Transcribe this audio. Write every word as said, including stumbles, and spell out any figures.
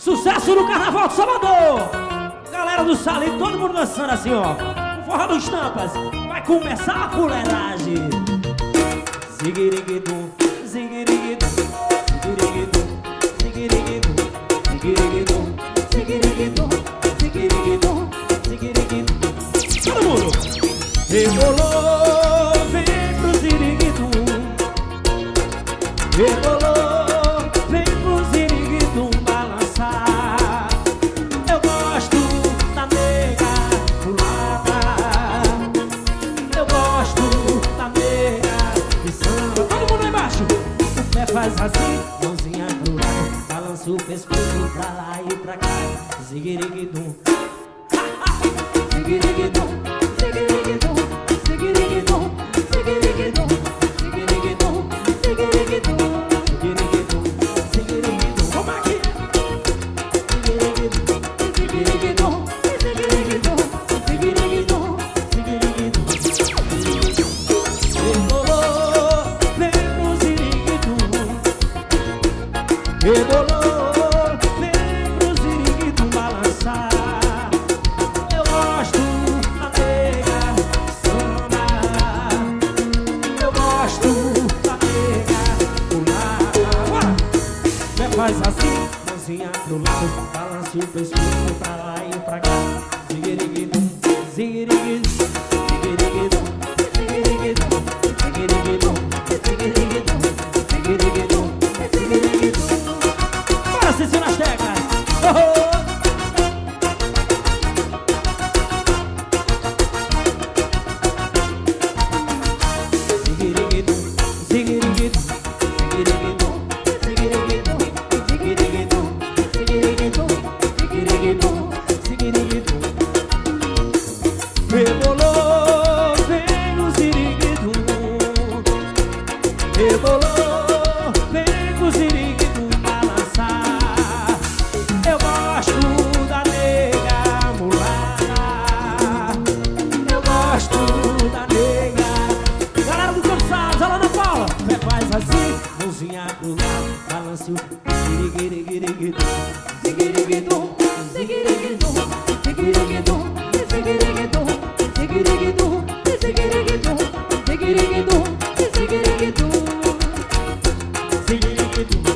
Sucesso no Carnaval de Salvador. Galera do Salim, todo mundo dançando assim, ó. O forró dos Tampas. Vai começar a fuleiragem. Ziguiriguidum, ziguiriguidum, ziguiriguidum, ziguiriguidum, ziguiriguidum, ziguiriguidum, ziguiriguidum, ziguiriguidum. Todo mundo. Rebolou, vem pro ziriguidum. Rebolou, vem pro ziriguidum balançar. Eu gosto da nega pulada. Eu gosto da nega de samba. Todo mundo lá embaixo. O pé faz assim, mãozinha pro lado. Balança o pescoço pra lá e pra cá. Ziguiriguidum. Ziguiriguidum. Ziguiriguidum. Ziguiriguidum. Ziguiriguidum. Ziguiriguidum. Ziguiriguidum. Ziguiriguidum. Ziguiriguidum. Como é que é? Ziguiriguidum. Ziguiriguidum. Ziguiriguidum. Ziguiriguidum. Ziguiriguidum. Rebolou, vem pro ziriguidum. Rebolou, vem pro ziriguidum balançar. Eu gosto da nega samba. Eu gosto da nega pular. Bora! Né, faz assim, mãozinha pro lado. Balance o pescoço pra lá e pra cá. Ziguiriguidum, ziguiriguidum, ziguiriguidum, ziguiriguidum, ziguiriguidum, ziguiriguidum, ziguiriguidum, ziguiriguidum. Bora, Cecil nas teclas. Oh, oh. Ziguiriguidum, ziguiriguidum, ziguiriguidum, ziguiriguidum, ziguiriguidum, ziguiriguidum, ziguiriguidum, ziguiriguidum. Rebolou, vem o ziriguidum. Rebolou, vem o ziriguidum balançar. Eu gosto da nega mulata. Eu gosto da nega. Galera do Cansados, olha na Paula. Pé faz assim, mãozinha pro lado. Balance o ziriguiriguiriguidum. Ziguiriguidum, ziguiriguidum, ziguiriguidum, ziguiriguidum, ziguiriguidum, ziguiriguidum, ziguiriguidum, ziguiriguidum, ziguiriguidum.